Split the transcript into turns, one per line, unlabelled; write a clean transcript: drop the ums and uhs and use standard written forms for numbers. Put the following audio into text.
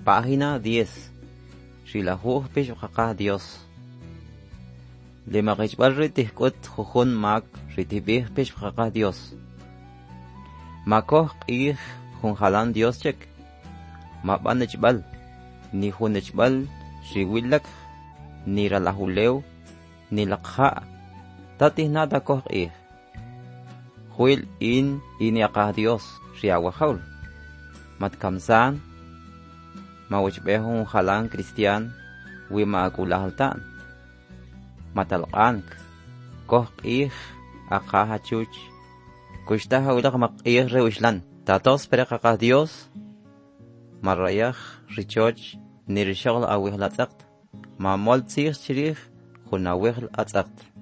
Página 10. Shilahuj pishqaqa Dios. Le maqishbal ritihkut jujun mak ritibih pishqaqa Dios. Makoh qih junjalan Dios chek. Mabanechbal. Ni junechbal shiwilak. Ni ralahuleu. Ni lakha. Tatih nada koh qih. Huil iniaqah Dios shiawahaul. Matkamsan. Mawachbehun jalan Cristian. Wima akulahaltan. Matalqank. Koh qih aqaha chuch. Kushtaha ulaq maqih rewishlan. Tatos pereqaqah Dios. Marrayah richoch nirishagl awih latzaqt. Mamol tzih chirih junawih latzaqt.